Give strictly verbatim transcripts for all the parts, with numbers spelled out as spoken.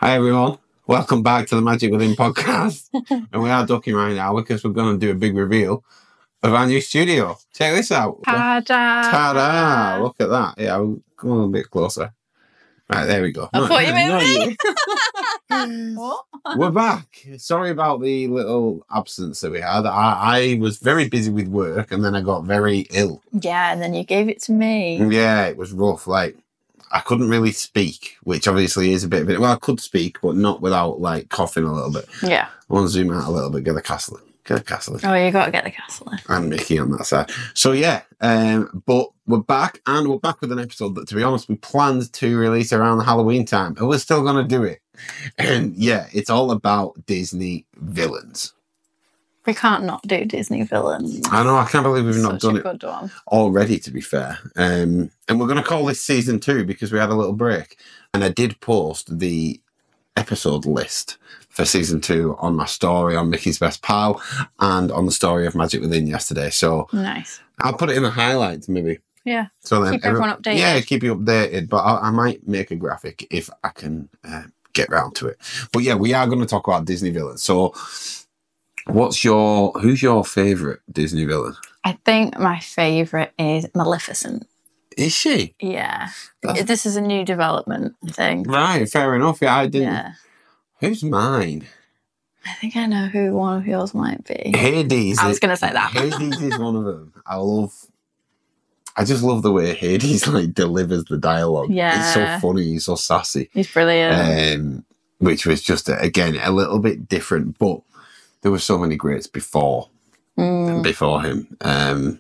Hi everyone, welcome back to the Magic Within podcast. And we are ducking right now because we're going to do a big reveal of our new studio. Check this out. Ta-da! Ta-da! Look at that. Yeah, we'll go a little bit closer. Right, there we go. I No, thought you no, meant me. you. What? We're back. Sorry about the little absence that we had. I, I was very busy with work and then I got very ill. Yeah, and then you gave it to me. Yeah, it was rough. Like, I couldn't really speak, which obviously is a bit of it. Well, I could speak, but not without, like, coughing a little bit. Yeah. I want to zoom out a little bit, get the castle. Get the castle. Oh, you got to get the castle. And Mickey on that side. So, yeah, um, but we're back, and we're back with an episode that, to be honest, we planned to release around the Halloween time, and we're still going to do it. And, yeah, it's all about Disney villains. We can't not do Disney villains. I know, I can't believe we've not Such done a it good one. already, to be fair. Um, and we're going to call this season two because we had a little break. And I did post the episode list for season two on my story on Mickey's Best Pal and on the story of Magic Within yesterday. So Nice. I'll put it in the highlights maybe. Yeah. So then Keep everyone updated. Yeah, keep you updated. But I, I might make a graphic if I can uh, get round to it. But yeah, we are going to talk about Disney villains. So what's your, who's your favourite Disney villain? I think my favourite is Maleficent. Is she? Yeah. That's- This is a new development thing. Right, fair enough. Yeah, I didn't. Yeah. Who's mine? I think I know who one of yours might be. Hades. I was is- going to say that. Hades is one of them. I love. I just love the way Hades like delivers the dialogue. Yeah. It's so funny. He's so sassy. He's brilliant. Um, which was just again a little bit different, but there were so many greats before Mm. before him. Um,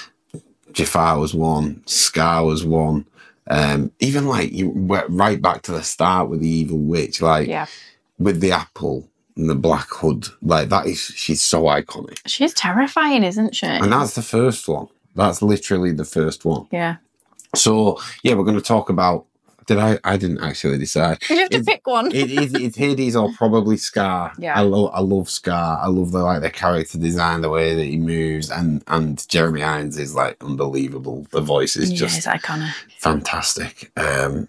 Jafar was one. Scar was one. Um, even like you went right back to the start with the evil witch, like Yeah. with the apple and the black hood, like that is she's so iconic. She's terrifying, isn't she? And that's the first one. That's literally the first one. Yeah. So yeah, we're going to talk about. Did I? I didn't actually decide. You have to It's- pick one. It is. It's Hades or probably Scar. Yeah. I love. I love Scar. I love the like the character design, the way that he moves, and and Jeremy Irons is like unbelievable. The voice is Yeah, just it's iconic. fantastic. Um,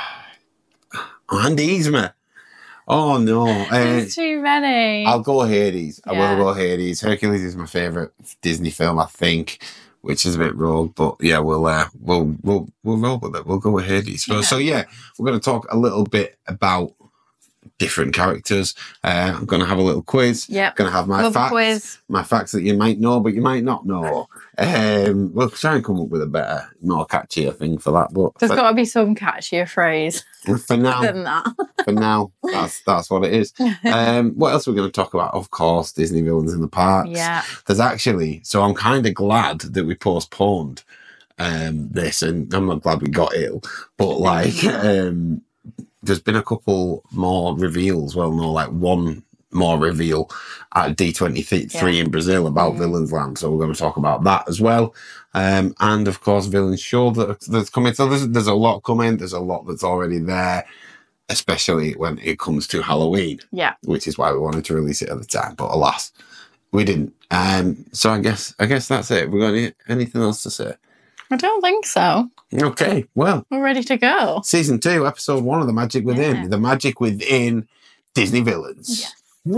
and Yzma. Oh no. Uh, There's too many. I'll go Hades. I Yeah. will go Hades. Hercules is my favourite Disney film, I think, which is a bit rogue, but yeah, we'll uh, we'll we'll we'll roll with it. We'll go with Hades. So, Yeah. so yeah, we're going to talk a little bit about different characters. Uh, I'm going to have a little quiz. Yep. Going to have my Love a facts, quiz. my facts that you might know, but you might not know. Um, we'll try and come up with a better, more catchier thing for that. But There's for, got to be some catchier phrase for now, than that. for now, that's that's what it is. Um, what else are we going to talk about? Of course, Disney villains in the parks. Yeah. There's actually, so I'm kind of glad that we postponed um, this, and I'm not glad we got ill, but like, um, there's been a couple more reveals. Well, no, like one more reveal at D twenty-three Yeah. in Brazil about Mhm. Villains Land, so we're going to talk about that as well. Um, and of course, Villains Show that, that's coming. So there's, there's a lot coming. There's a lot that's already there, especially when it comes to Halloween, Yeah. which is why we wanted to release it at the time. But alas, we didn't. Um, so I guess I guess that's it. We got any, anything else to say? I don't think so. Okay, well, We're ready to go. season two, episode one of The Magic Within. Yeah. The Magic Within Disney villains. Yeah.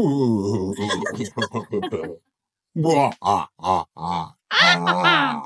Wah, ah, ah, ah, ah.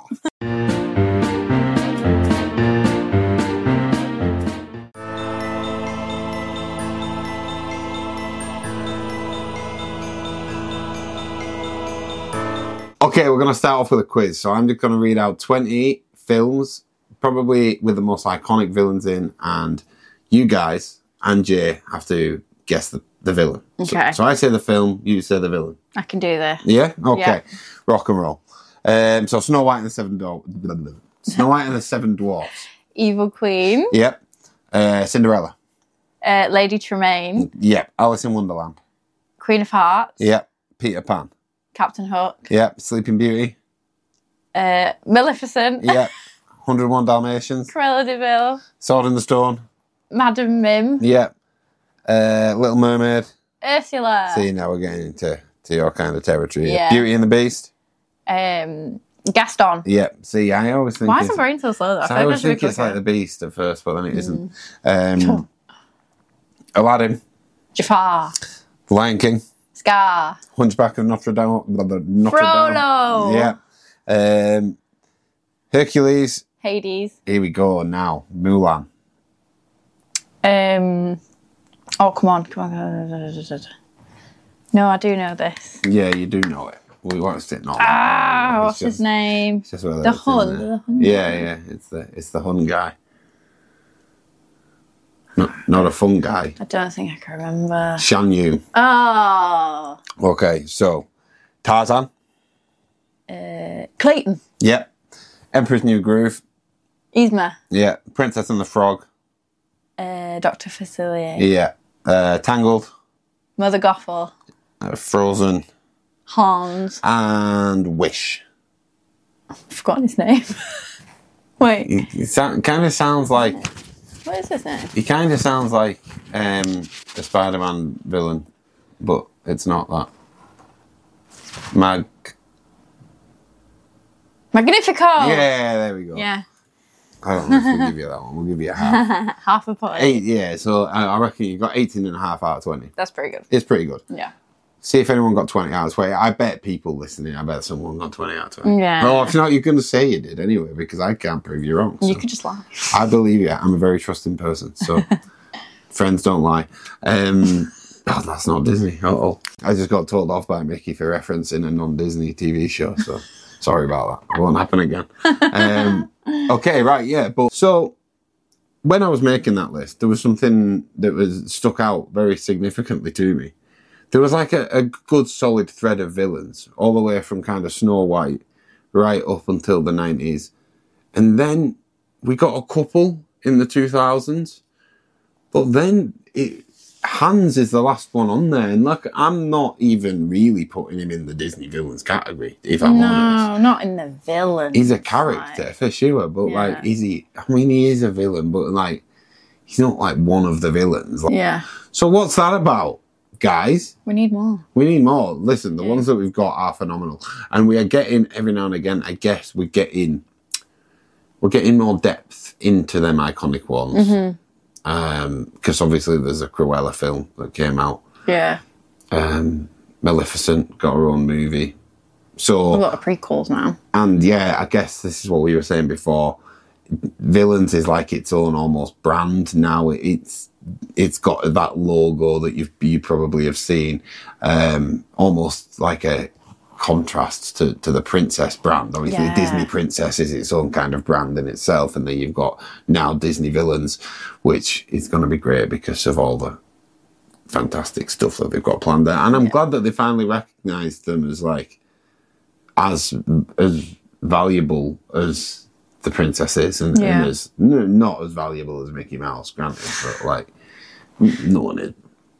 Okay, we're going to start off with a quiz. So I'm just going to read out twenty films, probably with the most iconic villains in, and you guys and Jay have to guess the, the villain. So- Okay. So, I say the film, you say the villain. I can do this. Yeah? Okay. Yeah. Rock and roll. Um, so Snow White and the Seven Dwarfs. Snow White and the Seven Dwarfs. Evil Queen. Yep. Uh, Cinderella. Uh, Lady Tremaine. Yep. Alice in Wonderland. Queen of Hearts. Yep. Peter Pan. Captain Hook. Yep. Sleeping Beauty. Uh, Maleficent. Yep. one oh one Dalmatians. Cruella de Vil. Sword in the Stone. Madam Mim. Yep. Uh, Little Mermaid. Ursula. See, now we're getting into to your kind of territory. Yeah. Beauty and the Beast. Um, Gaston. Yep. See, I always think Why is it's, my brain so slow though? I feel like always should be think it's like the quicker. Beast at first, but then it isn't. Mm. Um, Aladdin. Jafar. Lion King. Scar. Hunchback of Notre Dame. Notre Dame. Frollo. Yeah. Um, Hercules. Hades. Here we go now. Mulan. Um. Oh, come on. Come on. No, I do know this. Yeah, you do know it. We watched it not. Ah, what's his name? It's just whether The it's in Hun. there. The Hun Yeah, guy. yeah. It's the it's the Hun guy. Not, not a fun guy. I don't think I can remember. Shan Yu. Oh. Okay, so Tarzan. Uh, Clayton. Yeah. Emperor's New Groove. Yzma. Yeah. Princess and the Frog. Uh, Doctor Facilier. Yeah. Uh, Tangled. Mother Gothel. Uh, Frozen. Hans. And Wish. I've forgotten his name. Wait, He, he sound, kind of sounds like what is his name? he kind of sounds like um, a Spider-Man villain, but it's not that. Mag. Magnifico. Yeah, there we go. Yeah. I don't know if we'll give you that one. We'll give you a half. Half a point. Eight, yeah, so I, I reckon you got eighteen and a half out of twenty. That's pretty good. It's pretty good. Yeah. See if anyone got twenty out of twenty. I bet people listening, I bet someone got twenty out of twenty. Yeah. Oh, if not, you're going to say you did anyway, because I can't prove you wrong. So. You could just lie. I believe you. I'm a very trusting person, so friends don't lie. Um, oh, that's not Disney. Oh, I just got told off by Mickey for referencing a non-Disney T V show, so sorry about that. It won't happen again. Um, okay, right, yeah. But so when I was making that list, there was something that was stuck out very significantly to me. There was like a, a good solid thread of villains all the way from kind of Snow White right up until the nineties. And then we got a couple in the two thousands. But then it, Hans is the last one on there. And look, I'm not even really putting him in the Disney villains category, if I'm no, honest. not in the villain. He's a character, side. for sure. But Yeah. like, is he... I mean, he is a villain, but like, he's not like one of the villains. Like, Yeah. so what's that about? Guys, We need more. we need more. Listen, the Yeah. ones that we've got are phenomenal. And we are getting, every now and again, I guess we're getting, we're getting more depth into them iconic ones. Mm-hmm. Um, because obviously there's a Cruella film that came out. Yeah. Um, Maleficent got her own movie. A So, lot of prequels now. and yeah, I guess this is what we were saying before. Villains is like its own almost brand now. It's it's got that logo that you you probably have seen, um, almost like a contrast to, to the Princess brand. Obviously, Yeah. Disney Princess is its own kind of brand in itself, and then you've got now Disney Villains, which is going to be great because of all the fantastic stuff that they've got planned there. And I'm Yeah. glad that they finally recognised them as like as as valuable as the princess is, and, Yeah. and as n- not as valuable as Mickey Mouse, granted, but like n- no one is.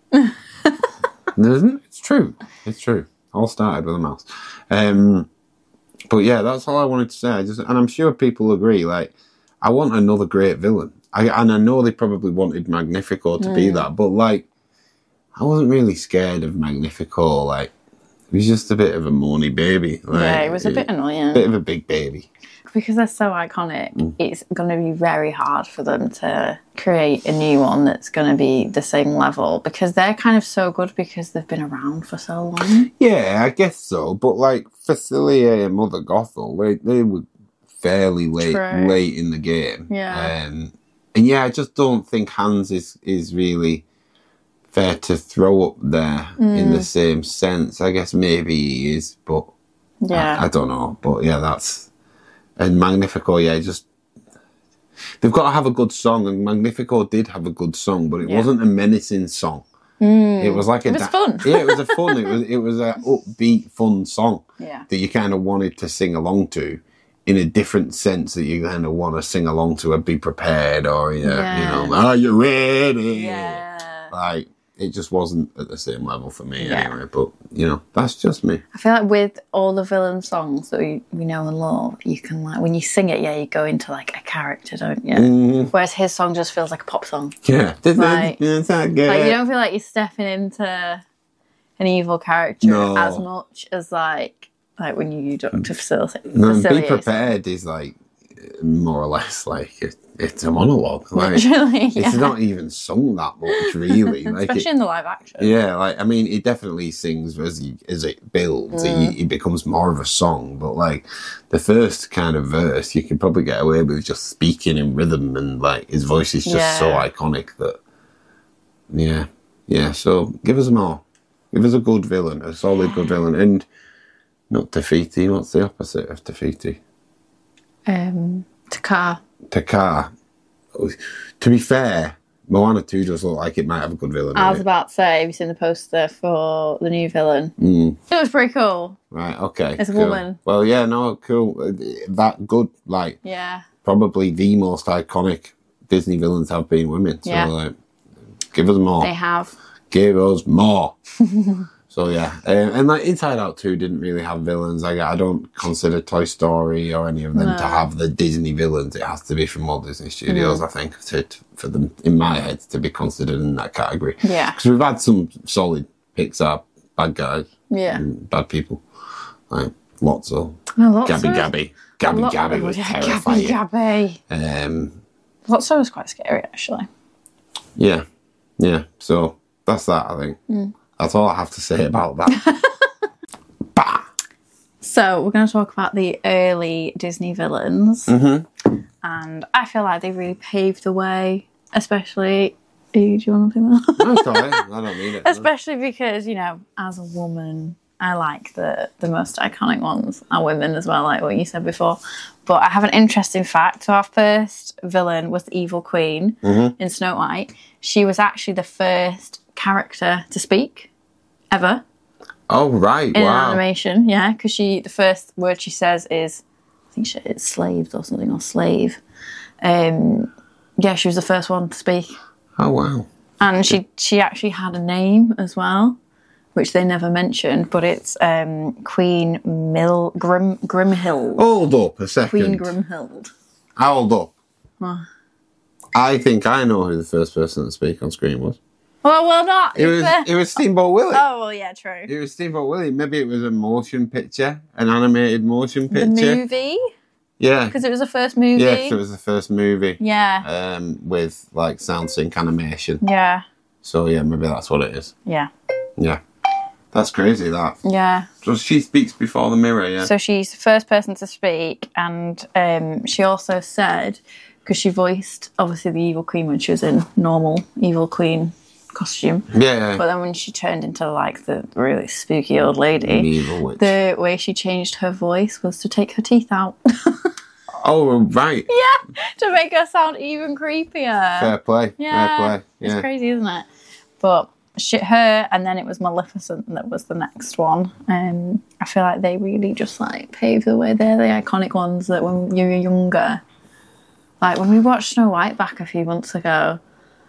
There isn't. It's true. It's true. All started with a mouse. Um, but yeah, that's all I wanted to say. I just, and I'm sure people agree. Like, I want another great villain. I, and I know they probably wanted Magnifico to be that, but like, I wasn't really scared of Magnifico. Like, he was just a bit of a moany baby. Like, Yeah, it was a bit annoying. bit of a big baby. Because they're so iconic, Mm. it's going to be very hard for them to create a new one that's going to be the same level, because they're kind of so good because they've been around for so long. Yeah, I guess so. But like Facilier and Mother Gothel, they they were fairly late True. late in the game. Yeah. Um, and yeah, I just don't think Hans is is really fair to throw up there in Mm. the same sense. I guess maybe he is, but Yeah. I, I don't know. But yeah, that's and Magnifico. Yeah, just they've got to have a good song, and Magnifico did have a good song, but it Yeah. wasn't a menacing song. It was like a It was da- fun. Yeah, it was a fun. It was it was a upbeat, fun song Yeah. that you kind of wanted to sing along to, in a different sense that you kind of want to sing along to and be prepared, or you know, Yeah. you know, are you ready? Yeah. Like it just wasn't at the same level for me Yeah. anyway. But you know, that's just me. I feel like with all the villain songs that we, we know and love, you can like, when you sing it, yeah, you go into like a character, don't you? Mhm. Whereas his song just feels like a pop song. Yeah, Like- it's not good. Like you don't feel like you're stepping into an evil character No. as much as like like when you do Doctor Facilitate. No, and be Facilier. prepared is like more or less like it's a monologue. Like, Literally, yeah. It's not even sung that much, really. Like Especially it, in the live action. Yeah, like I mean, he definitely sings as he as it builds. Mm. He, he becomes more of a song. But like the first kind of verse, you can probably get away with just speaking in rhythm, and like his voice is just yeah. so iconic that. Yeah, yeah. So give us more. Give us a good villain, a solid good villain, and not Te Fiti. What's the opposite of Te Fiti? Um, Te-Kā. Te-Kā. To be fair, Moana two does look like it might have a good villain. I was it? about to say, have you seen the poster for the new villain? Mm. It was pretty cool. Right, okay. It's a cool. woman. Well, yeah, no, cool. That good, like, yeah. probably the most iconic Disney villains have been women. So, yeah. like, give us more. They have. Give us more. So yeah, um, and like Inside Out two didn't really have villains. Like I don't consider Toy Story or any of them no. to have the Disney villains. It has to be from Walt Disney Studios, mm. I think, to, to, for them in my head to be considered in that category. Yeah, because we've had some solid Pixar bad guys, yeah, and bad people, like lots of no, Gabby of, Gabby, Gabby Gabby was yeah, terrifying. Gabby Gabby. Um, Lots of was quite scary actually. Yeah, yeah. So that's that. I think. Mm. That's all I have to say about that. Bah! So we're going to talk about the early Disney villains. Mm-hmm. And I feel like they really paved the way, especially... Do you want to do that? No, sorry. I don't mean it. Especially because, you know, as a woman, I like the, the most iconic ones are women as well, like what you said before. But I have an interesting fact. So our first villain was the Evil Queen mm-hmm. in Snow White. She was actually the first character to speak ever. Oh, right. In wow. an animation, yeah, because she the first word she says is, I think she, it's slaves or something, or slave. Um, yeah, she was the first one to speak. Oh, wow. And she she actually had a name as well, which they never mentioned, but it's um, Queen Mil Grim Grimhild. Hold up a second. Queen Grimhild. Hold up. Oh. I think I know who the first person to speak on screen was. Well, well, not. It was it was Steamboat Willie. Oh, well, yeah, true. It was Steamboat Willie. Maybe it was a motion picture, an animated motion picture. The movie? Yeah. Because it was the first movie. Yes, it was the first movie. Yeah. Um, with like sound sync animation. Yeah. So yeah, maybe that's what it is. Yeah. Yeah. That's crazy, that. Yeah. So she speaks before the mirror, yeah? So she's the first person to speak, and um, she also said, because she voiced, obviously, the Evil Queen when she was in normal Evil Queen costume. Yeah, yeah. But then when she turned into, like, the really spooky old lady, the evil witch. The way she changed her voice was to take her teeth out. Oh, right. Yeah, to make her sound even creepier. Fair play. Yeah. Fair play. Yeah. It's crazy, isn't it? But... She, her, and then it was Maleficent that was the next one. Um, I feel like they really just like paved the way. They're the iconic ones that when you were younger, like when we watched Snow White back a few months ago.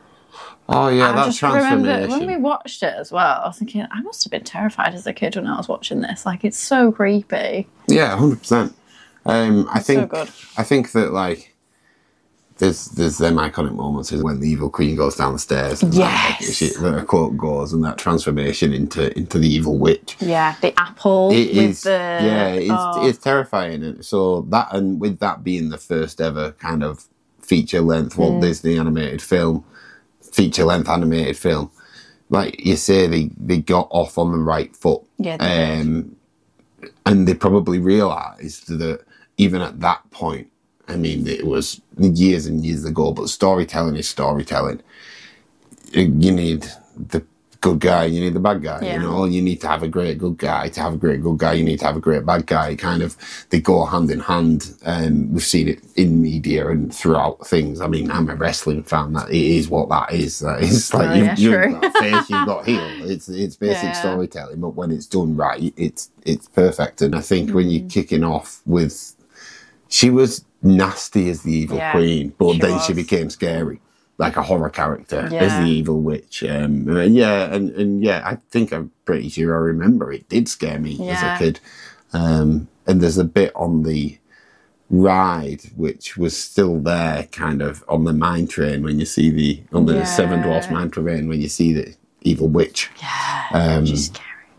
Oh yeah, I that just transformation. remember when we watched it as well. I was thinking I must have been terrified as a kid when I was watching this. Like it's so creepy. Yeah, hundred percent. Um, I think. So good. I think that like. There's there's them iconic moments is when the Evil Queen goes down the stairs. And yes. That, she, the quote goes and that transformation into into the evil witch. Yeah, the apple. It with is. The, yeah, it's oh. it's terrifying. And so that and with that being the first ever kind of feature length Walt mm. Disney animated film, feature length animated film, like you say, they they got off on the right foot. Yeah. They um, did. And they probably realised that even at that point. I mean, it was years and years ago, but storytelling is storytelling. You need the good guy, you need the bad guy, yeah. you know? You need to have a great good guy. To have a great good guy, you need to have a great bad guy. Kind of, they go hand in hand. Um, we've seen it in media and throughout things. I mean, I'm a wrestling fan. That it is what that is. That is like, oh, you've, yeah, you've got face, you've got heel. It's, it's basic yeah. storytelling, but when it's done right, it's, it's perfect. And I think mm. when you're kicking off with, she was nasty as the Evil yeah, Queen, but she then was. she became scary, like a horror character yeah. as the Evil Witch. Um, and yeah, and, and yeah, I think I'm pretty sure I remember it did scare me yeah. as a kid. Um, and there's a bit on the ride which was still there, kind of on the mine train when you see the on the yeah. Seven Dwarfs mine train when you see the Evil Witch. Yeah, um, she's scary.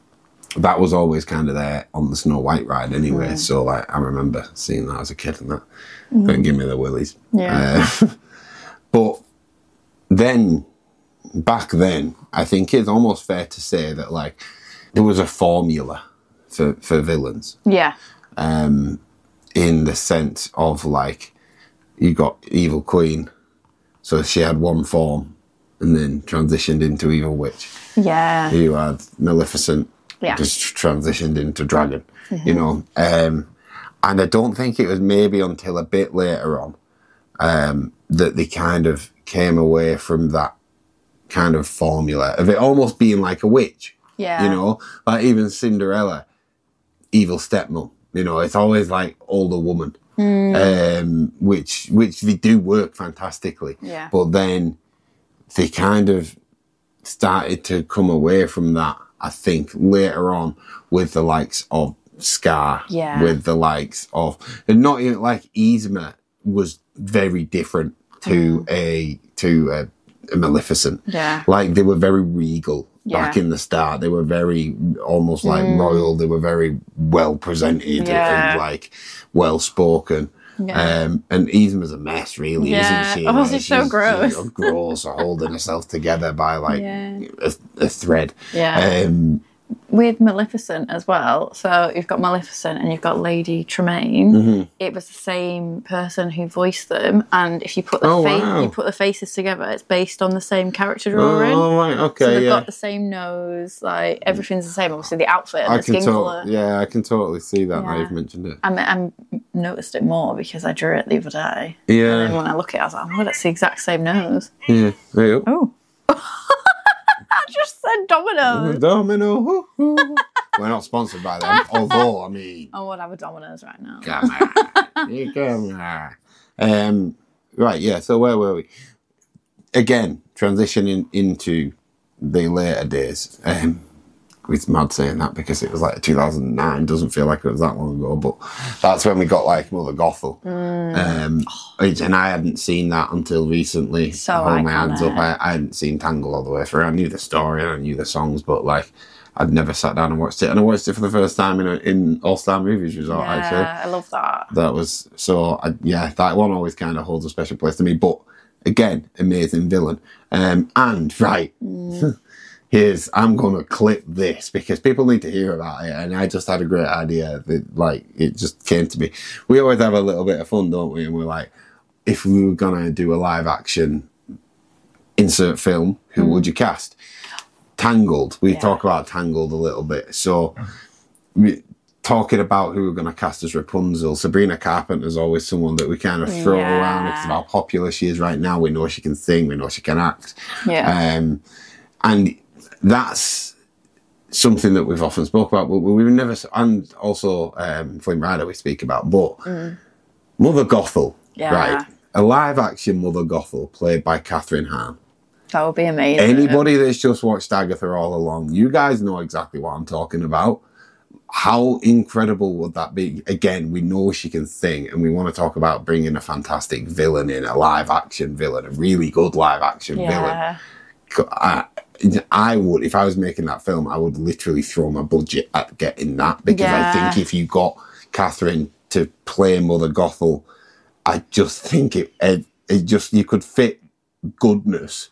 that was always kind of there on the Snow White ride anyway. Mm. So like I remember seeing that as a kid and that. Mm. Couldn't give me the willies. Yeah. Uh, but then, back then, I think it's almost fair to say that like there was a formula for, for villains. Yeah. Um, in the sense of like you got Evil Queen, so she had one form and then transitioned into Evil Witch. Yeah. You had Maleficent, yeah. just transitioned into Dragon. Mm-hmm. You know, um, and I don't think it was maybe until a bit later on um, that they kind of came away from that kind of formula of it almost being like a witch. Yeah. You know, like even Cinderella, evil stepmom. You know, it's always like older woman, mm. um, which which they do work fantastically. Yeah. But then they kind of started to come away from that, I think, later on with the likes of Scar, yeah. with the likes of, and not even like Yzma was very different to mm. a to a, a Maleficent. Yeah. Like they were very regal. Yeah. Back in the start, they were very almost like mm. royal. They were very well presented yeah. and like well spoken. Yeah. Um, and Yzma's a mess, really, yeah. isn't she? Oh, like, she's so gross. You know, gross, holding herself together by like yeah. a, a thread. Yeah. Um, With Maleficent as well, so you've got Maleficent and you've got Lady Tremaine. Mm-hmm. It was the same person who voiced them, and if you put the oh, fa- wow. you put the faces together, it's based on the same character drawing. Oh, right, okay, so they've yeah. got the same nose, like everything's the same. Obviously, the outfit and I the can skin to- colour. Yeah, I can totally see that Yeah. now you've mentioned it. I, I noticed it more because I drew it the other day. Yeah. And then when I look at it, I was like, oh, that's the exact same nose. Yeah. There you go. Oh. I just said Domino's. Domino. We're not sponsored by them, although, I mean... I would have a Domino's right now. Come on. You come on. Um, right, yeah, so where were we? Again, transitioning into the later days. Um, it's mad saying that because it was like two thousand nine. Doesn't feel like it was that long ago, but that's when we got like Mother Gothel. Mm. Um, and I hadn't seen that until recently. So I hold my iconic. hands up. I, I hadn't seen Tangle all the way through. I knew the story and I knew the songs, but like I'd never sat down and watched it. And I watched it for the first time in a, in All Star Movies Resort. Yeah, actually, I love that. That was so. I, yeah, that one always kind of holds a special place to me. But again, amazing villain. Um, and right. Mm. Here's, I'm going to clip this because people need to hear about it. And I just had a great idea that, like, it just came to me. We always have a little bit of fun, don't we? And we're like, if we were going to do a live action insert film, who mm. would you cast? Tangled. We yeah. talk about Tangled a little bit. So, we, talking about who we're going to cast as Rapunzel, Sabrina Carpenter is always someone that we kind of throw yeah. around because of how popular she is right now. We know she can sing, we know she can act. Yeah. Um, and that's something that we've often spoke about, but we've never, and also um, Flynn Rider we speak about, but mm. Mother Gothel, yeah. right? A live action Mother Gothel played by Catherine Hahn. That would be amazing. Anybody that's just watched Agatha all along, you guys know exactly what I'm talking about. How incredible would that be? Again, we know she can sing, and we want to talk about bringing a fantastic villain in, a live action villain, a really good live action yeah. villain. I, I would, if I was making that film, I would literally throw my budget at getting that because yeah. I think if you got Catherine to play Mother Gothel, I just think it, it, it just, you could fit goodness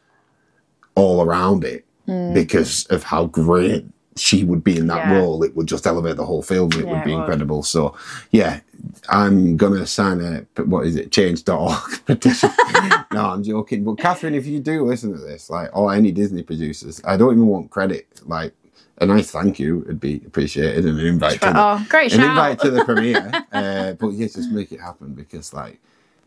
all around it mm. because of how great she would be in that yeah. role. It would just elevate the whole film. It yeah, would be it incredible. Would. So, yeah, I'm going to sign a, what is it, change dot org petition. No, I'm joking. But Catherine, if you do listen to this, like, or any Disney producers, I don't even want credit. Like, a nice thank you would be appreciated and an invite to the, oh, great an shout. invite to the premiere. uh, but yeah, just make it happen because, like,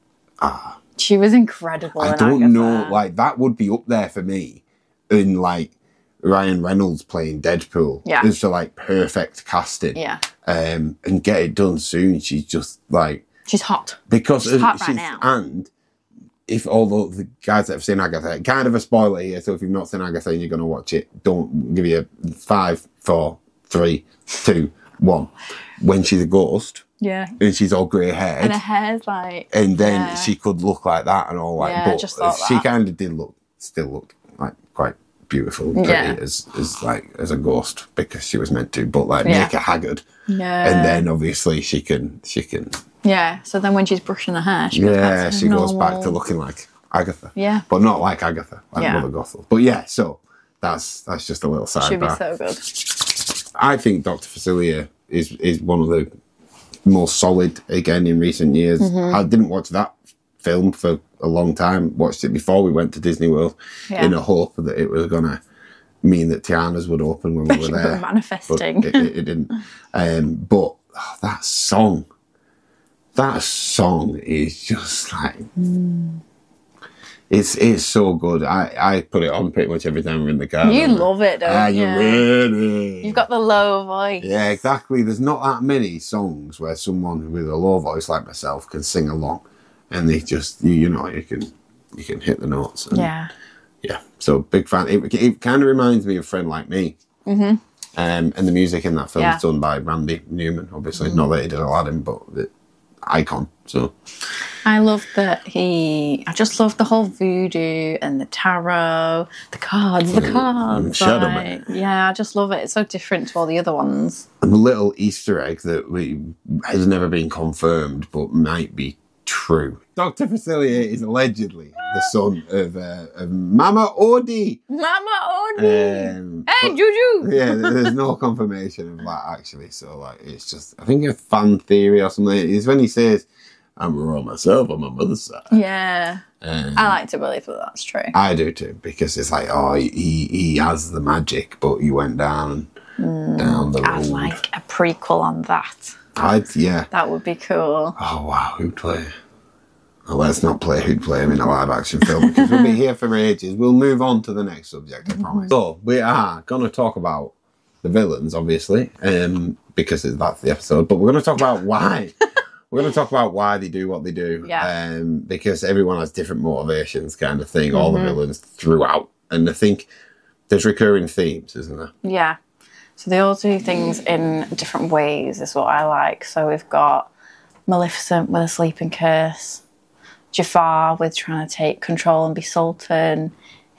ah. She was incredible. I in don't Agatha. know, like, that would be up there for me in, like, Ryan Reynolds playing Deadpool. Yeah. It's just like perfect casting. Yeah. Um, and get it done soon. She's just like... She's hot. Because she's of, hot she's, right now. And if all the guys that have seen Agatha, kind of a spoiler here, so if you've not seen Agatha and you're going to watch it, don't give you a five, four, three, two, one. When she's a ghost... Yeah. And she's all grey haired. And her hair's like... And then yeah. she could look like that and all like... Yeah, but I just thought she that. kind of did look... Still look like quite beautiful, pretty Yeah. as as like as a ghost because she was meant to, but like Yeah. make her haggard, Yeah. and then obviously she can she can Yeah. So then when she's brushing her hair, she goes back yeah to she goes back to normal. looking like Agatha. Yeah. But not like Agatha, like Yeah. Mother Gothel. But yeah, so that's that's just a little Should be sidebar. so good. I think Doctor Facilier is is one of the more solid again in recent years. Mm-hmm. I didn't watch that film for a long time. Watched it before we went to Disney World Yeah. in a hope that it was gonna mean that Tiana's would open when we were You were there. manifesting. But it, it, it didn't. Um, but oh, that song, that song is just like. Mm. It's it's so good. I, I put it on pretty much every time we're in the car. You don't I? love it, don't Are you? you ready? You've got the low voice. Yeah, exactly. There's not that many songs where someone with a low voice like myself can sing along, and they just you, you know you can you can hit the notes. And, Yeah. yeah. So big fan. It, it kind of reminds me of Friend Like Me. Mm-hmm. Um, and the music in that film Yeah. is done by Randy Newman. Obviously, not that he did Aladdin, but the icon. So I love that he. I just love the whole voodoo and the tarot, the cards, the cards. Shadow like, Man. yeah, I just love it. It's so different to all the other ones. and a little Easter egg that we has never been confirmed, but might be true. Doctor Facilier is allegedly the son of, uh, of Mama Odie. Mama Oni. Um, Hey, but- Juju. yeah, there's no confirmation of that actually. So like, it's just I think a fan theory or something. Is when he says, "I'm around myself on my mother's side." Yeah. Um, I like to believe that that's true. I do too, because it's like, oh, he he has the magic, but he went down down the road. I'd like a prequel on that. I'd yeah. That would be cool. Oh wow, who'd play? Oh, let's not play who'd play him in a live action film because we'll be here for ages. We'll move on to the next subject, I promise. So we are going to talk about the villains, obviously, um, because that's the episode. But we're going to talk about why. We're going to talk about why they do what they do. Yeah. Um, because everyone has different motivations, kind of thing. All the villains throughout, and I think there's recurring themes, isn't there? Yeah. So they all do things in different ways, is what I like. So we've got Maleficent with a sleeping curse, Jafar with trying to take control and be Sultan,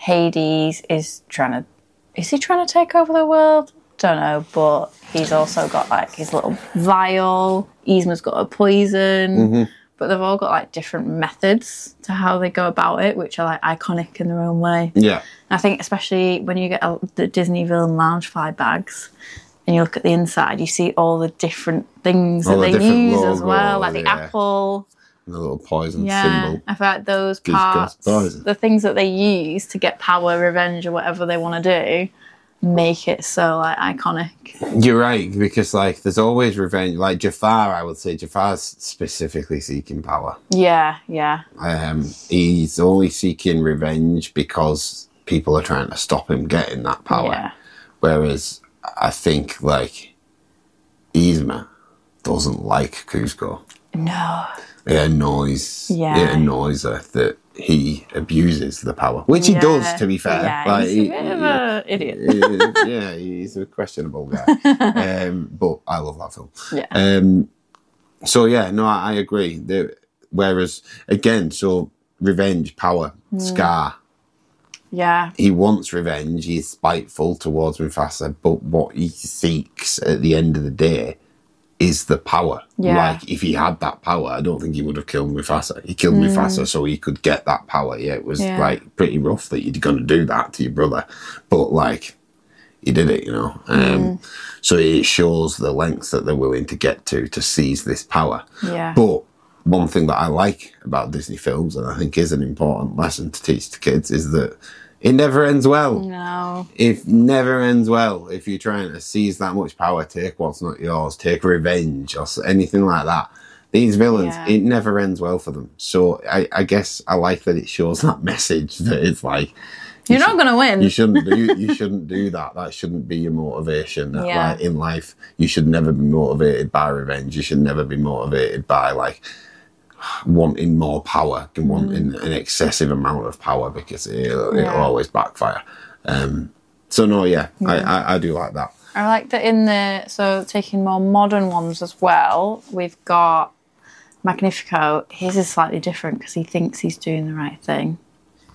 Hades is trying to, is he trying to take over the world? Don't know, but he's also got like his little vial. Yzma's got a poison. But they've all got like different methods to how they go about it, which are like iconic in their own way. Yeah. I think especially when you get a, the Disney Villain Loungefly bags and you look at the inside, you see all the different things All that the they different use as logo, well, like the yeah. apple. And the little poison Yeah, symbol. I feel like those Gives parts, Ghost poison. the things that they use to get power, revenge, or whatever they want to do, make it so like iconic. You're right, because like there's always revenge. Like Jafar, I would say Jafar's specifically seeking power. Yeah, yeah, Um, he's only seeking revenge because people are trying to stop him getting that power. yeah, Whereas I think like Yzma doesn't like Kuzco. no, It annoys. Yeah. It annoys her that he abuses the power, which he Yeah, does. To be fair, yeah, like, he's he- a bit of an idiot. he- yeah, he's a questionable guy. um, but I love that film. Yeah. Um, so yeah, no, I, I agree. The, whereas again, so revenge, power, Mm. Scar. Yeah, He wants revenge. He's spiteful towards Mufasa, but what he seeks at the end of the day is the power. Yeah. Like if he had that power, I don't think he would have killed Mufasa. He killed Mufasa so he could get that power. Yeah, it was Mm. Yeah. like pretty rough that you're going to do that to your brother, but like he did it, you know. Um, Mm. So it shows the lengths that they're willing to get to to seize this power. yeah, But one thing that I like about Disney films, and I think is an important lesson to teach to kids, is that it never ends well. no, It never ends well. If you're trying to seize that much power, take what's not yours, take revenge, or s- anything like that. These villains, Yeah. it never ends well for them. So I, I guess I like that it shows that message that it's like you're not gonna win. you shouldn't do you shouldn't do that. That shouldn't be your motivation. That, Yeah. like in life, you should never be motivated by revenge. You should never be motivated by like wanting more power and wanting an excessive amount of power because it'll, it'll Yeah. always backfire. Um, so no, yeah, I, I, I do like that. I like that in the, so taking more modern ones as well, we've got Magnifico. His is slightly different because he thinks he's doing the right thing.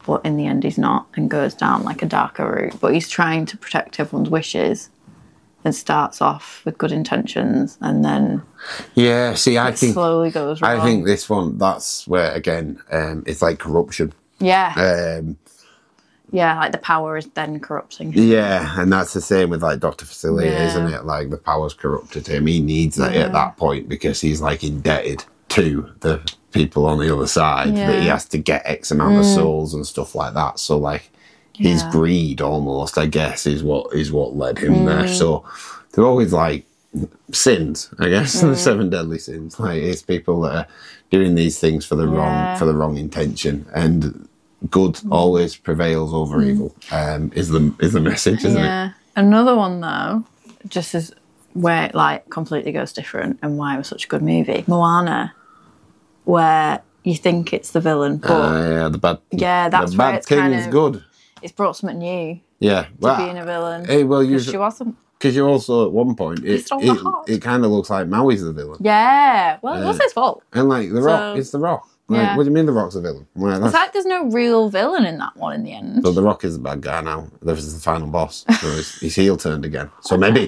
but in the end he's not and goes down like a darker route. But he's trying to protect everyone's wishes and starts off with good intentions and then yeah, see, I think slowly goes wrong. I think this one, that's where again, um, it's like corruption. Yeah. Um, yeah, like the power is then corrupting. Yeah, and that's the same with like Doctor Facilier, Yeah. isn't it? Like the power's corrupted him. He needs that Yeah. at that point because he's like indebted to the people on the other side that he Yeah. has to get X amount of souls and stuff like that. So like his Yeah. greed almost, I guess, is what is what led him Mm. there. So they're always like sins, I guess, Mm. the seven deadly sins. Like it's people that are doing these things for the Yeah. wrong for the wrong intention, and good always prevails over evil. Um, is the is the message, isn't it? Yeah. Another one though, just as where it like completely goes different and why it was such a good movie. Moana, where you think it's the villain, but Uh, yeah, the bad. Yeah, that's the where bad it's kind king's of- good. it's brought something new Yeah, to well, being a villain. hey, well, you Because she wasn't. because you also at one point it stole the it, heart. it kind of looks like Maui's the villain, Yeah. Well, it was Uh, his fault. and like the Rock, So- it's the Rock. Like, Yeah. what do you mean the Rock's the villain? Like, It's that's, like there's no real villain in that one in the end. so the Rock is the bad guy now. This is the final boss. So he's, he's heel turned again. So maybe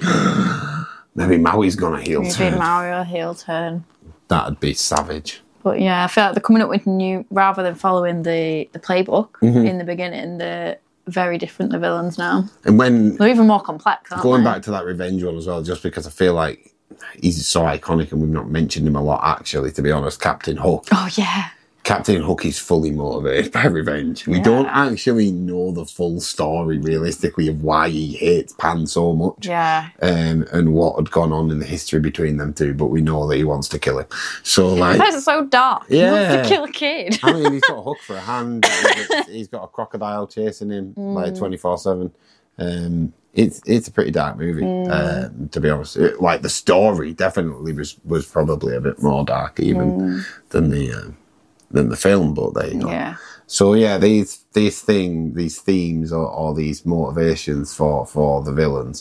maybe Maui's gonna heel Maybe turn. Mario heel turn. That'd be savage. But yeah, I feel like they're coming up with new, rather than following the, the playbook Mm-hmm. in the beginning, they're very different, the villains now. And when They're even more complex, aren't going they? back to that revenge one as well, just because I feel like he's so iconic and we've not mentioned him a lot actually, to be honest. Captain Hook. Oh, yeah. Captain Hook is fully motivated by revenge. We Yeah. don't actually know the full story realistically of why he hates Pan so much. Yeah. Um, and what had gone on in the history between them two, but we know that he wants to kill him. So like, That's so dark. He Yeah. wants to kill a kid. I mean, he's got a hook for a hand. He's- he's got a crocodile chasing him like Mm. twenty-four seven. Um, it's it's a pretty dark movie, Mm. um, to be honest. It, like the story definitely was, was probably a bit more dark even than the uh, than the film. But there you go. Mm. Yeah. So yeah, these these thing these themes or, or these motivations for for the villains,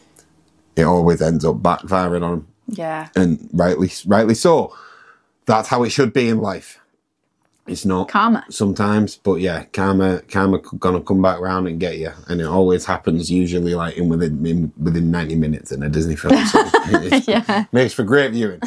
it always ends up backfiring on them, Yeah. and rightly rightly so. That's how it should be in life. It's not Karma. sometimes, but yeah, karma, karma gonna come back round and get you, and it always happens. Usually, like in within in, within ninety minutes in a Disney film. So it Yeah. makes for great viewing.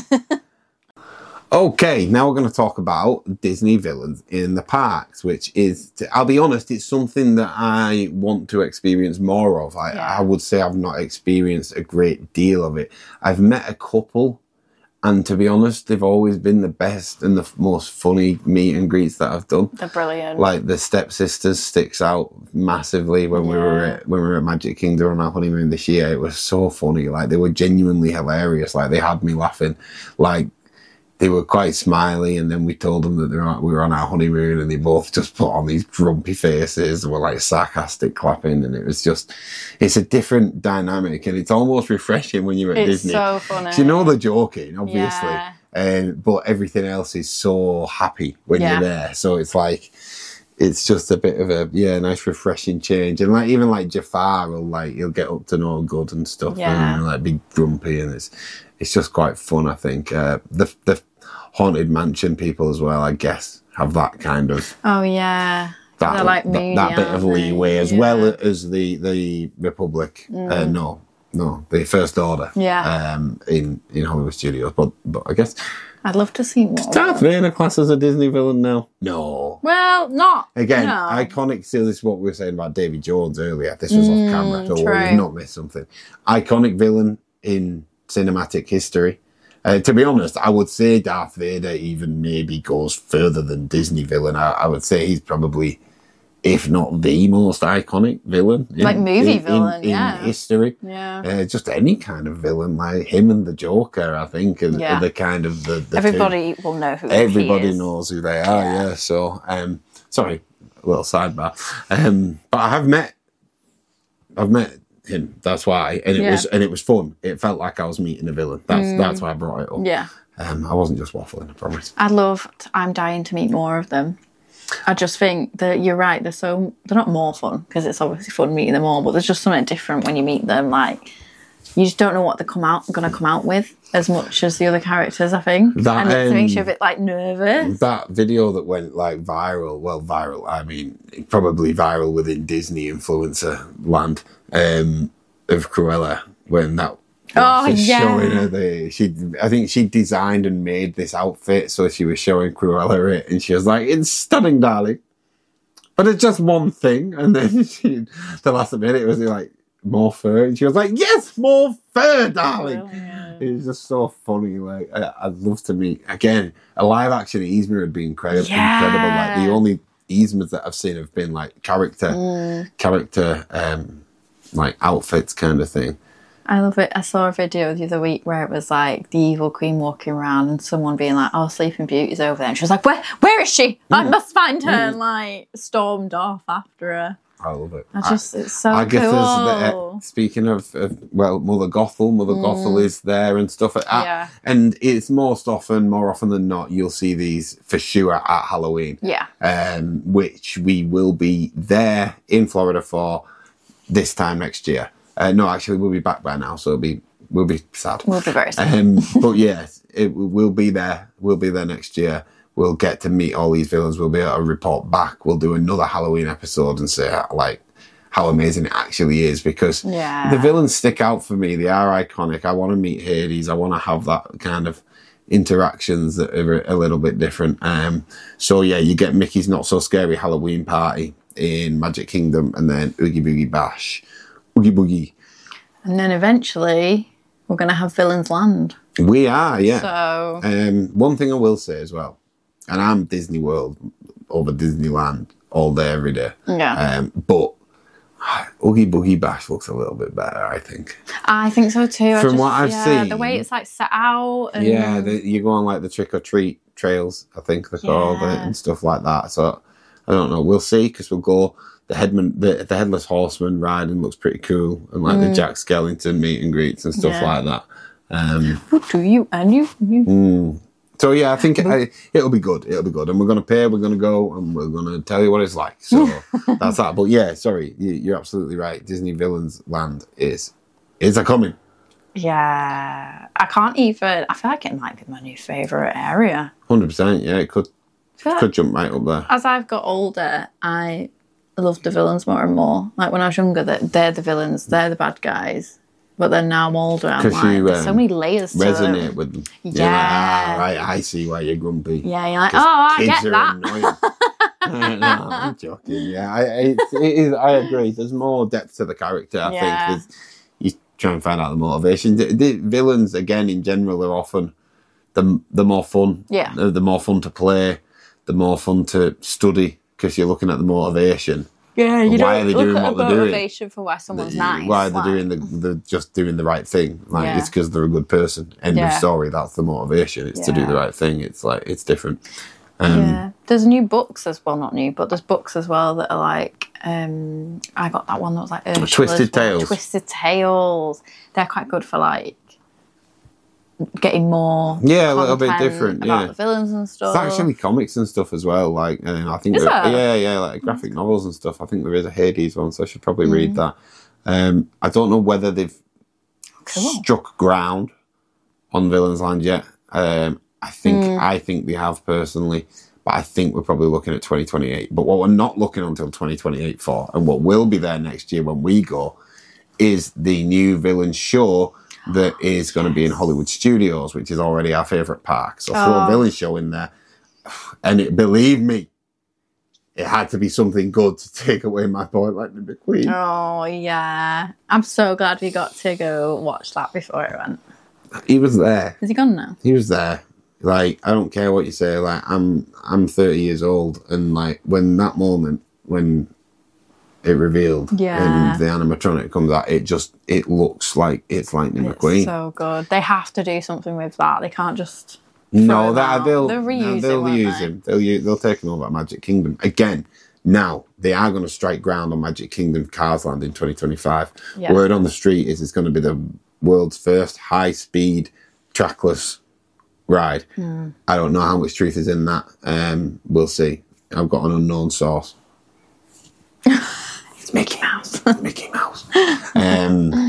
Okay, now we're going to talk about Disney villains in the parks, which is, I'll be honest, it's something that I want to experience more of. I, Yeah. I would say I've not experienced a great deal of it. I've met a couple, and to be honest, they've always been the best and the f- most funny meet and greets that I've done. They're brilliant. Like the Stepsisters sticks out massively when we were Yeah. at, when we were at Magic Kingdom on our honeymoon this year. It was so funny. Like they were genuinely hilarious. Like they had me laughing. Like they were quite smiley, and then we told them that they were on, we were on our honeymoon, and they both just put on these grumpy faces and were like sarcastic clapping, and it was just, it's a different dynamic, and it's almost refreshing when you're at It's Disney. so funny. 'Cause you know they're joking, obviously, Yeah. um, but everything else is so happy when Yeah. you're there. So it's like, it's just a bit of a, yeah, nice refreshing change. And like, even like Jafar will like, he'll get up to no good and stuff, Yeah. and like be grumpy, and it's, it's just quite fun, I think. Uh, the, the Haunted Mansion people as well, I guess, have that kind of, Oh, yeah. that, They're like that, moody, that bit of aren't they? leeway, as Yeah. well as the, the Republic. Uh, no, no, the First Order. Yeah. Um, in, in Hollywood Studios. But, but I guess, I'd love to see more. Darth Vader class as a Disney villain now? No. Well, not. Again, no. iconic. So this is what we were saying about Davy Jones earlier. This was off camera, so true. we've not missed something. Iconic villain in cinematic history. Uh, to be honest, I would say Darth Vader even maybe goes further than Disney villain. I, I would say he's probably, if not the most iconic villain, in, Like movie in- villain, in, yeah. in history. Yeah. Uh, just any kind of villain, like him and the Joker, I think, are, Yeah. are the kind of the, the two. Everybody will know who he Everybody is. knows who they are, yeah. Yeah. So, um, sorry, a little sidebar. Um, but I have met, I've met him. That's why, and it Yeah. was and it was fun. It felt like I was meeting a villain. That's that's why I brought it up. Yeah. Um, I wasn't just waffling, I promise. I'd love, I'm dying to meet more of them. I just think that you're right, they're so, they're not more fun, because it's obviously fun meeting them all, but there's just something different when you meet them. Like, you just don't know what they're come out going to come out with as much as the other characters, I think. That, and it um, makes you a bit like nervous. That video that went like viral, well, viral, I mean, probably viral within Disney influencer land, um, of Cruella, when that Oh, was yeah. showing her the, she, I think she designed and made this outfit, so she was showing Cruella it, and she was like, it's stunning, darling. But it's just one thing, and then she, the last minute it was like, more fur, and she was like, yes, more fur, darling. Brilliant. It was just so funny. Like, I, I'd love to meet, again, a live action Yzma would be incredible. Yeah. incredible. Like, the only Yzmas that I've seen have been like character, Mm. character, um, like outfits kind of thing. I love it. I saw a video the other week where it was like the evil queen walking around and someone being like, oh, Sleeping Beauty's over there. And she was like, where, where is she? I must find her. And like stormed off after her. I love it. I just, it's so I guess cool. there's the, uh, speaking of, of, well, Mother Gothel, Mother Gothel is there and stuff like that. Yeah. And it's most often, more often than not, you'll see these for sure at Halloween. Yeah. Um, which we will be there in Florida for this time next year. Uh, no, actually, we'll be back by now, so it'll be we'll be sad. We'll be very sad. Um, but yes, it will be there. We'll be there next year. We'll get to meet all these villains. We'll be able to report back. We'll do another Halloween episode and say like how amazing it actually is, because Yeah. the villains stick out for me. They are iconic. I want to meet Hades. I want to have that kind of interactions that are a little bit different. Um, so yeah, you get Mickey's Not So Scary Halloween Party in Magic Kingdom, and then Oogie Boogie Bash, Oogie Boogie. And then eventually we're going to have Villains Land. We are, yeah. So, Um, one thing I will say as well, and I'm Disney World over Disneyland all day, every day. yeah. Um, but Oogie Boogie Bash looks a little bit better, I think. I think so too. I From just- what I've yeah, seen- the way it's like set out. And Yeah, the, you go on like the trick or treat trails, I think they're called, Yeah. and stuff like that. So I don't know. We'll see, because we'll go. The headman, the, the headless horseman riding looks pretty cool, and like the Jack Skellington meet and greets and stuff Mm. Yeah. like that. Um, What do you and you? you. mm. So yeah, I think I, it'll be good. It'll be good, and we're gonna pay. We're gonna go, and we're gonna tell you what it's like. So that's that. But yeah, sorry, you, you're absolutely right. Disney Villains Land is is a coming. Yeah. I can't even. I feel like it might be my new favourite area. Hundred percent. Yeah, it could I feel like could jump right up there. as I've got older, I love the villains more and more. Like when I was younger, that they're the villains, they're the bad guys. But then now I'm older, I'm 'Cause like, you, there's so um, many layers to Resonate them. with them. You're Yeah. like, ah, right. I see why you're grumpy. Yeah, you're like, 'Cause oh, I kids get are that. annoying. no, I'm joking. Yeah, I, it's, it is. I agree. There's more depth to the character. I Yeah. think there's, you try and find out the motivation. The, the villains, again, in general, are often the the more fun. Yeah. The, the more fun to play, the more fun to study, because you're looking at the motivation. Yeah, you Why don't are they look doing at what a they're doing? motivation for why someone's The- nice. Why they're like- doing the, the just doing the right thing. Like Yeah. it's because they're a good person. End Yeah. of story. That's the motivation. It's to do Yeah. the right thing. It's like it's different. Um, Yeah, there's new books as well, not new, but there's books as well that are like, um, I got that one that was like Ursula's Twisted one, Tales. Twisted Tales. They're quite good for like getting more. Yeah, a little bit content different, about yeah. the villains and stuff. It's actually comics and stuff as well. Like uh, I think, Is there- there? yeah, yeah, like graphic novels and stuff. I think there is a Hades one, so I should probably Mm. read that. Um, I don't know whether they've Cool. struck ground on Villains Land yet. Um, I think Mm. I think they have personally, but I think we're probably looking at twenty twenty-eight. But what we're not looking until twenty twenty-eight for, and what will be there next year when we go, is the new villain show that is going to be in Hollywood Studios, which is already our favourite park. So throw a Oh. villain show in there, and it, believe me, it had to be something good to take away my point, like the McQueen. Oh yeah, I'm so glad we got to go watch that before it went. He was there. Is he gone now? He was there. Like, I don't care what you say. Like, I'm I'm thirty years old, and like when that moment when it revealed Yeah. and the animatronic comes out, it just it looks like it's Lightning It's McQueen. so good. They have to do something with that. They can't just. No, throw that him they'll out. They'll reuse no, they'll it, won't use they? him. They'll use, they'll take him over at Magic Kingdom again. Now they are going to strike ground on Magic Kingdom Cars Land in twenty twenty-five. Yeah. Word on the street is it's going to be the world's first high speed trackless ride. Hmm. I don't know how much truth is in that. Um, we'll see. I've got an unknown source. It's Mickey Mouse. Mickey Mouse. Um,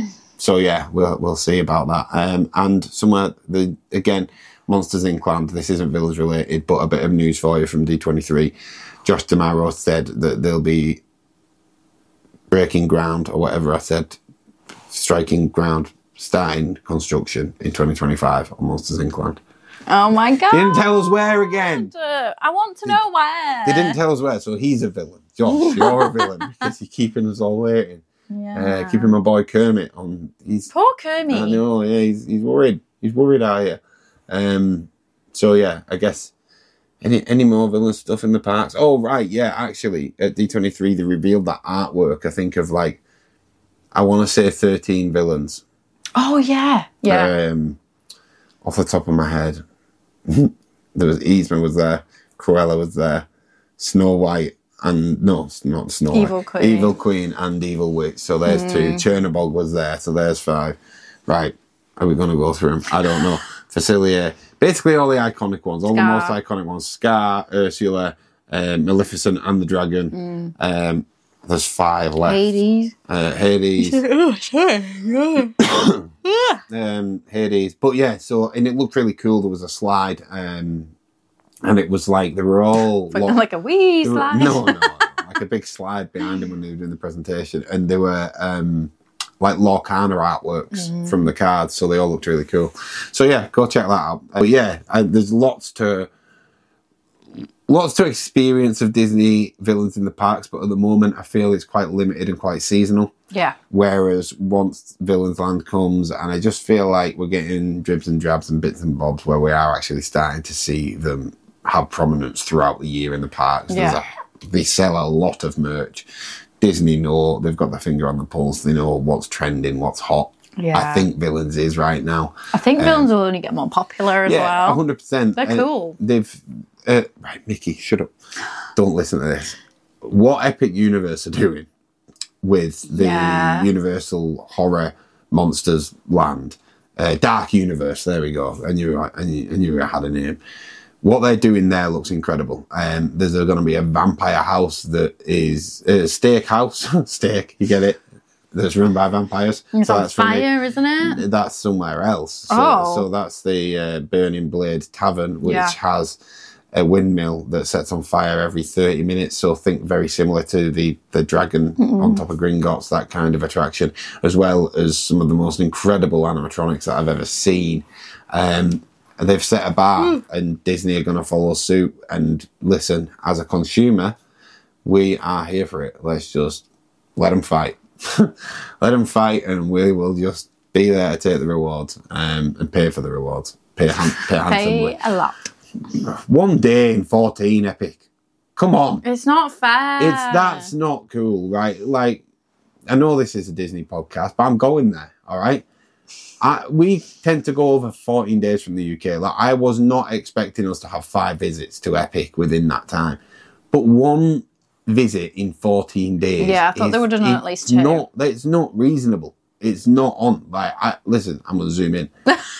so yeah, we'll we'll see about that. Um, and somewhere the again, Monsters Inc. This isn't Villains related, but a bit of news for you from D twenty-three. Josh D'Amaro said that they'll be breaking ground or whatever I said, striking ground, starting construction in twenty twenty-five on Monsters Inc. Oh my god! They didn't tell us where again. I want to know where. They didn't tell us where, so he's a villain. Josh, you're a villain because you're keeping us all waiting. Yeah. Uh, keeping my boy Kermit on. He's Poor Kermit. I know, yeah, he's he's worried. He's worried, are you? Um, so yeah, I guess any any more villain stuff in the parks? Oh right, yeah. Actually, at D twenty-three they revealed that artwork. I think of like, I want to say thirteen villains. Oh yeah, yeah. Um, off the top of my head, there was Eastman was there, Cruella was there, Snow White, and no, not Snow Evil White, Queen. Evil Queen, and Evil Witch. So there's mm. two. Chernobog was there, so there's five. Right, are we going to go through them? I don't know. Facilier, basically all the iconic ones, all Scar. the most iconic ones: Scar, Ursula, um, Maleficent, and the Dragon. Mm. Um, there's five left. Hades. Uh, Hades. Oh, sorry. um, Hades. But yeah, so, and it looked really cool. There was a slide, um, and it was like, they were all... Like, lo- like a wee were, slide? No, no, like a big slide behind them when they were doing the presentation. And they were, um, like Lorcana artworks mm. from the cards, so they all looked really cool. So yeah, go check that out. But yeah, I, there's lots to... Lots to experience of Disney villains in the parks, but at the moment I feel it's quite limited and quite seasonal. Yeah. Whereas once Villains Land comes, and I just feel like we're getting dribs and drabs and bits and bobs where we are actually starting to see them have prominence throughout the year in the parks. Yeah. There's a, they sell a lot of merch. Disney know, they've got their finger on the pulse. They know what's trending, what's hot. Yeah. I think Villains is right now. I think um, Villains will only get more popular as yeah, well. one hundred percent. They're and cool. They've... Uh, right, Mickey, shut up. Don't listen to this. What Epic Universe are doing with the Yeah. Universal Horror Monsters Land, uh, Dark Universe, there we go. I knew, I knew, I knew it had a name. What they're doing there looks incredible. Um, there's going to be a vampire house that is a steak house. Steak, you get it? That's run by vampires. It's so on that's from fire, the, isn't it? That's somewhere else. So, Oh. so that's the uh, Burning Blade Tavern, which Yeah. has a windmill that sets on fire every thirty minutes. So think very similar to the, the dragon mm-hmm. on top of Gringotts, that kind of attraction, as well as some of the most incredible animatronics that I've ever seen. Um, they've set a bar mm. and Disney are going to follow suit. And listen, as a consumer, we are here for it. Let's just let them fight. Let them fight, and we will just be there to take the rewards um, and pay for the rewards. Pay, han- pay handsomely. Pay a lot. One day in fourteen, Epic. Come on, it's not fair. It's that's not cool, right? Like, I know this is a Disney podcast, but I'm going there. All right. I, we tend to go over fourteen days from the U K. Like, I was not expecting us to have five visits to Epic within that time, but one visit in fourteen days. Yeah, I thought is, they would have done at least two. Not, it's not reasonable. It's not on. Like, I, listen, I'm going to zoom in.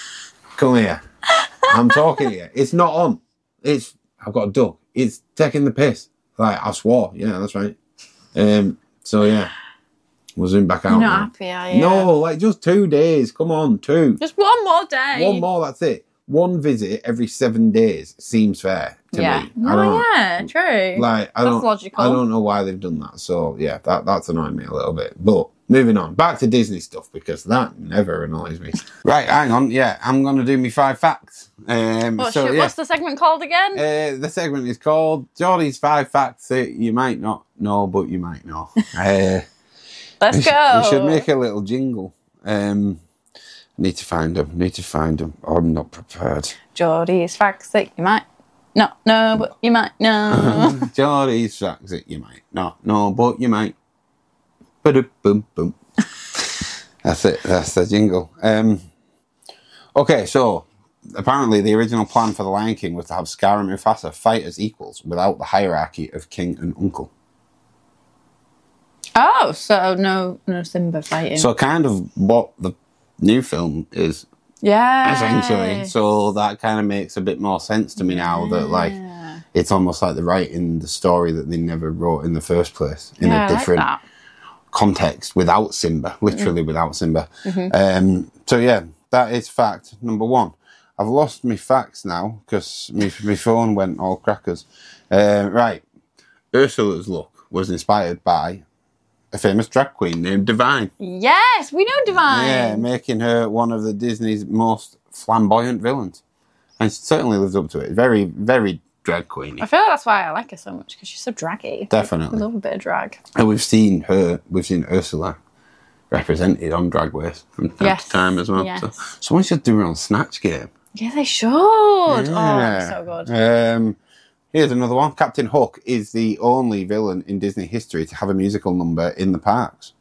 Come here. I'm talking here. It's not on. It's, I've got a duck. It's taking the piss. Like, I swore. Yeah, that's right. Um. So, yeah. We'll zoom back out. You're now. not happy, are you? No, like, just two days. Come on, two. Just one more day. One more, that's it. One visit every seven days seems fair to yeah. me. Oh, I don't, yeah, true. Like, I that's don't, logical. I don't know why they've done that. So, yeah, that that's annoying me a little bit. But moving on. Back to Disney stuff, because that never annoys me. Right, hang on. Yeah, I'm going to do me five facts. Um, oh, so, shit, yeah. What's the segment called again? Uh, the segment is called Geordie's Five Facts That You Might Not Know, But You Might Know. uh, Let's we go. Sh- we should make a little jingle. Um, need to find them. Need to find them. I'm not prepared. Geordie's facts that you might not know, but you might know. Geordie's facts that you might not know, but you might. Ba-da-boom, boom. That's it. That's the jingle. Um, okay, so apparently the original plan for The Lion King was to have Scar and Mufasa fight as equals without the hierarchy of king and uncle. Oh, so no, no Simba fighting. So kind of what the new film is. Yeah. Essentially. So that kind of makes a bit more sense to me now that, like, it's almost like they're writing the story that they never wrote in the first place in yeah, a different I like context without Simba, literally Mm. without Simba. Mm-hmm. Um, so yeah, that is fact number one. I've lost my facts now because my, my phone went all crackers. Uh, right, Ursula's look was inspired by a famous drag queen named Divine. Yes, we know Divine. Yeah, making her one of the Disney's most flamboyant villains. And she certainly lives up to it. Very, very drag queeny. I feel like that's why I like her so much, because she's so draggy. Definitely. I love a bit of drag. And we've seen her, we've seen Ursula represented on Drag Race from time Yes, to time as well. yes. So someone should do her on Snatch Game. Yeah, they should. Oh, that's so good. Um, here's another one. Captain Hook is the only villain in Disney history to have a musical number in the parks.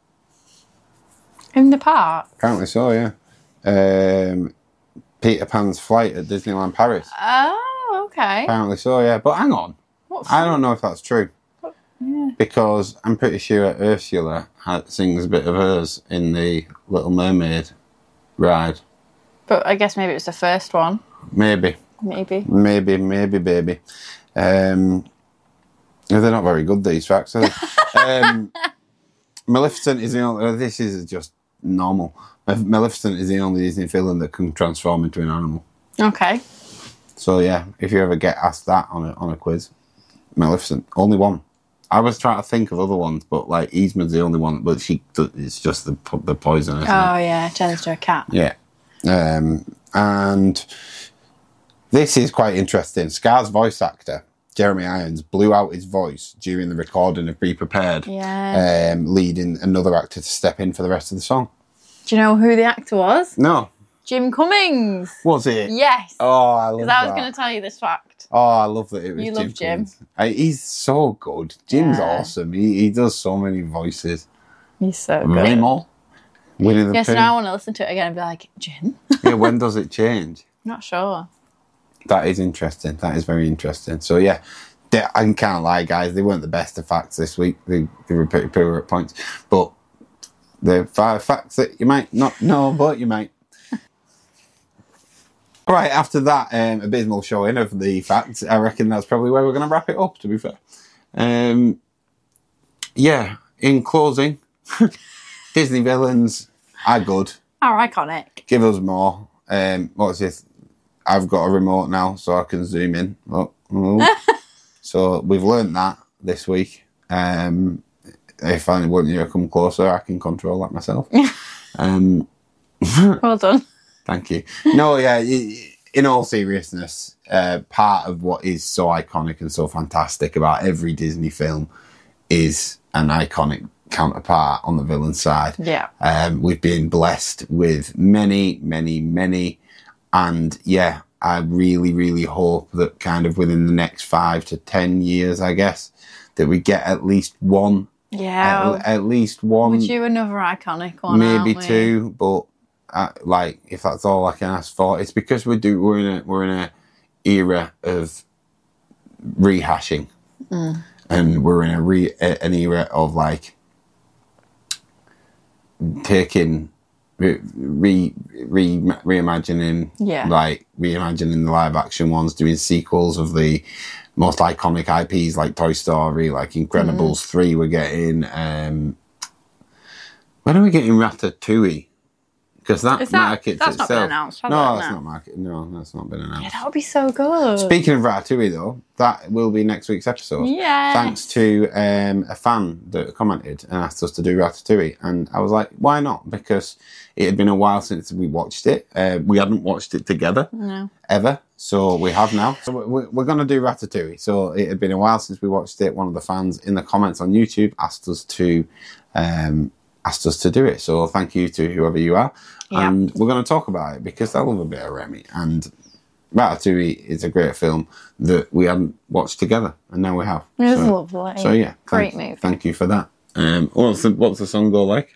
In the park? Apparently so, yeah. Um, Peter Pan's Flight at Disneyland Paris. Oh, okay. Apparently so, yeah. But hang on. What I don't know if that's true. Yeah. Because I'm pretty sure Ursula ha- sings a bit of hers in the Little Mermaid ride. But I guess maybe it was the first one. Maybe. Maybe. Maybe, maybe, baby. Um, they're not very good, these facts, are they? um, Maleficent is the only... oh, this is just normal. Maleficent is the only Disney villain that can transform into an animal. Okay. So, yeah, if you ever get asked that on a, on a quiz, Maleficent, only one. I was trying to think of other ones, but, like, Yzma's the only one, but she it's just the, the poison, isn't Oh, it? yeah, turns to a cat. Yeah. Um, and this is quite interesting. Scar's voice actor, Jeremy Irons, blew out his voice during the recording of Be Prepared, Yeah. um, leading another actor to step in for the rest of the song. Do you know who the actor was? No. Jim Cummings. Was it? Yes. Oh, I love Because that. I was going to tell you this fact. Oh, I love that it was You Jim love Jim. Cummings. I, he's so good. Jim's Yeah. awesome. He, he does so many voices. He's so good. Raymond. Winnie the Yes, Pooh. now I want to listen to it again and be like, Jim? Yeah, when does it change? Not sure. That is interesting. That is very interesting. So, yeah, they, I can't lie, guys. They weren't the best of facts this week. They, they were pretty poor at points. But they're five facts that you might not know, but you might. All right, after that um, abysmal showing of the facts, I reckon that's probably where we're going to wrap it up, to be fair. Um, yeah, in closing, Disney villains are good. Are iconic. Give us more. Um, what's this? I've got a remote now, so I can zoom in. Oh, oh. So we've learnt that this week. Um, if I want you to come closer, I can control that myself. um, Well done. Thank you. No, yeah, in all seriousness, uh, part of what is so iconic and so fantastic about every Disney film is an iconic counterpart on the villain side. Yeah. Um, we've been blessed with many, many, many. And yeah, I really, really hope that kind of within the next five to ten years, I guess, that we get at least one. Yeah. At, at least one. Would you another iconic one? Maybe aren't we? two, but uh, like if that's all I can ask for, it's because we do we're in a we're in a era of rehashing, Mm. and we're in a re a, an era of like taking re, re, re reimagining, Yeah. like reimagining the live action ones, doing sequels of the most iconic I Ps like Toy Story, like Incredibles Mm. three. We're getting. Um, when are we getting Ratatouille? Because that, Is that- markets that's not itself. been announced, has no, it? that's No. not market. No, that's not been announced. Yeah, that would be so good. Speaking of Ratatouille, though, that will be next week's episode. Yes. Thanks to um, a fan that commented and asked us to do Ratatouille, and I was like, why not? Because it had been a while since we watched it. Uh, we hadn't watched it together No. ever, so we have now. So we're, we're going to do Ratatouille. So it had been a while since we watched it. One of the fans in the comments on YouTube asked us to um, asked us to do it. So thank you to whoever you are. Yeah. And we're going to talk about it because I love a bit of Remy. And Ratatouille is a great film that we hadn't watched together, and now we have. It was so, lovely. So yeah, Great thank, movie. Thank you for that. Um, what's the, what's the song go like?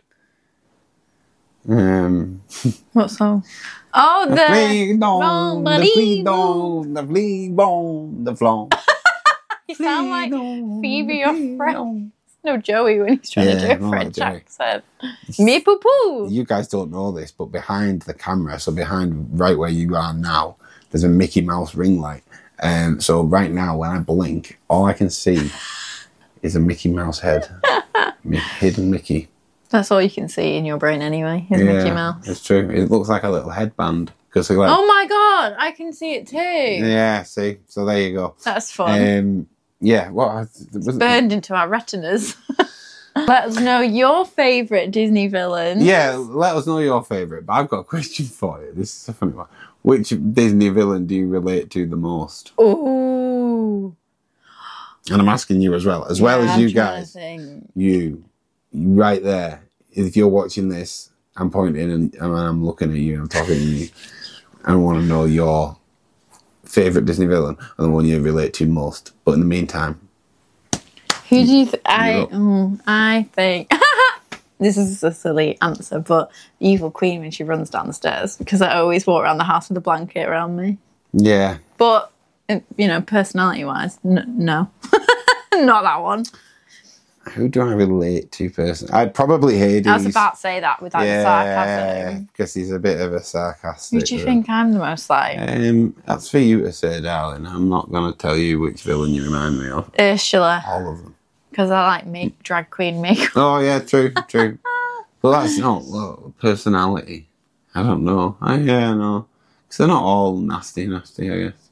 Um, What song? Oh, the... Flee Bon don, the Bali flee Bon. don, the flee bon, the flon. You sound like Phoebe or French. No, Joey when he's trying Yeah, to do a more like French Joey. accent. Me poo poo. You guys don't know this, but behind the camera, so behind right where you are now, there's a Mickey Mouse ring light. Um, so right now, when I blink, all I can see is a Mickey Mouse head, Mi- hidden Mickey. That's all you can see in your brain anyway, is Yeah, Mickey Mouse. it's true. It looks like a little headband. Cause like, Oh my god, I can see it too. yeah, see? So there you go. That's fun. Um, yeah, what? It's burned into our retinas. Let us know your favourite Disney villain. Yeah, let us know your favourite. But I've got a question for you. This is a funny one. Which Disney villain do you relate to the most? Ooh. And I'm asking you as well. As well Yeah, as I'm you trying to guys. think. You. Right there. If you're watching this, I'm pointing and, and I'm looking at you. I'm talking to you. I want to know your favourite Disney villain and the one you relate to most. But in the meantime... Who do you think? I, You're up. mm, I think... This is a silly answer, but the evil queen when she runs down the stairs, because I always walk around the house with a blanket around me. Yeah. But, you know, personality-wise, n- no. Not that one. Who do I relate to personally? I'd probably Hades. I was about to say that without yeah, the sarcasm. because he's a bit of a sarcastic. Who do you think I'm the most like? Um, that's for you to say, darling. I'm not going to tell you which villain you remind me of. Ursula, All of them. because I like make drag queen makeup. Oh, yeah, true, true. But that's not well, personality. I don't know. I, yeah, no. Because they're not all nasty, nasty, I guess.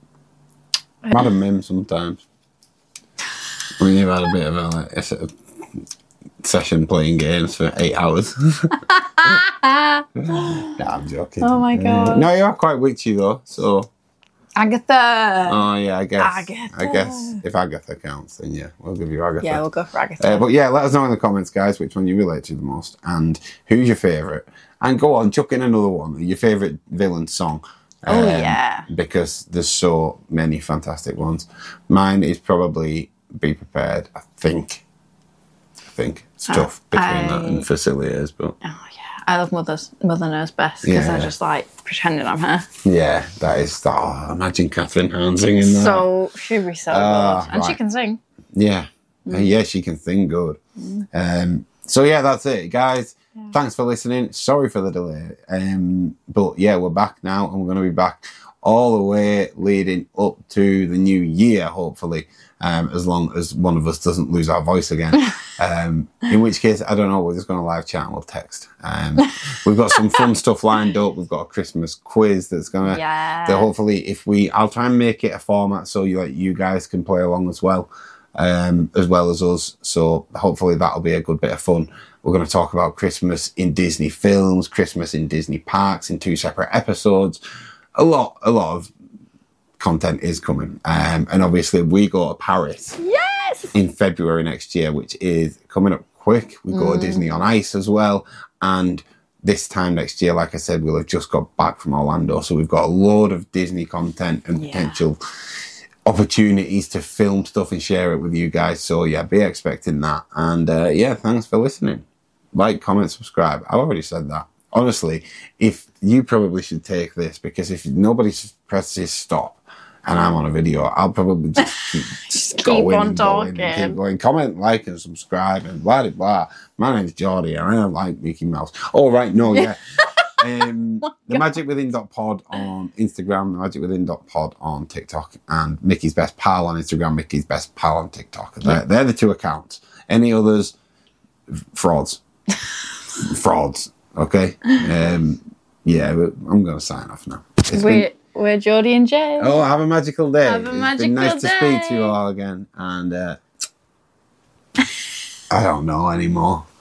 Madam Mim sometimes. When you've had a bit of a, like, a sort of session playing games for eight hours. Nah, I'm joking. Oh my God. Uh, no, you are quite witchy though, so... Agatha. Oh, yeah, I guess. Agatha. I guess if Agatha counts, then yeah, we'll give you Agatha. Yeah, we'll go for Agatha. Uh, but yeah, let us know in the comments, guys, which one you relate to the most and who's your favourite. And go on, chuck in another one, your favourite villain song. Oh, Um, yeah. Because there's so many fantastic ones. Mine is probably Be Prepared, I think. I think. It's tough Uh, between that I- and Faciliers, but Oh, yeah. I love Mother's, Mother Knows Best, because I Yeah. just like pretending I'm her. yeah, that is... Oh, imagine Catherine Hahn singing that. So, she'd be so Ah, good. And she right. can sing. Yeah. Uh, yeah, she can sing good. Um, so, yeah, that's it, guys. Thanks for listening. Sorry for the delay. Um, but, yeah, we're back now, and we're going to be back all the way leading up to the new year, hopefully, um, as long as one of us doesn't lose our voice again. Um, in which case, I don't know, we're just going to live chat and we'll text. Um, we've got some fun stuff lined up. We've got a Christmas quiz that's going to... Yeah. that hopefully, if we... I'll try and make it a format so you, like, you guys can play along as well. Um, as well as us. So hopefully that'll be a good bit of fun. We're going to talk about Christmas in Disney films, Christmas in Disney parks in two separate episodes. A lot, a lot of content is coming. Um, and obviously we go to Paris Yes! in February next year, which is coming up quick. We go to Disney on Ice as well. And this time next year, like I said, we'll have just got back from Orlando. So we've got a load of Disney content and Yeah. potential opportunities to film stuff and share it with you guys. So yeah, be expecting that. And uh, yeah, thanks for listening. Like, comment, subscribe. I've already said that. Honestly, if you probably should take this, because if nobody presses stop and I'm on a video, I'll probably just keep, Just keep going on and going and talking. keep going. Comment, like, and subscribe, and blah, blah, blah. My name's Geordie, and I don't like Mickey Mouse. Oh, right, no, yeah. Um, the Magic Within dot pod on Instagram, the Magic Within dot pod on TikTok, and Mickey's Best Pal on Instagram, Mickey's Best Pal on TikTok. They're, they're the two accounts. Any others, frauds. Frauds, okay? Um, yeah, but I'm going to sign off now. It's We're, been, we're Geordie and Jay. oh, have a magical day. Have a It's magical been nice to speak to day. you all again, and uh, I don't know anymore.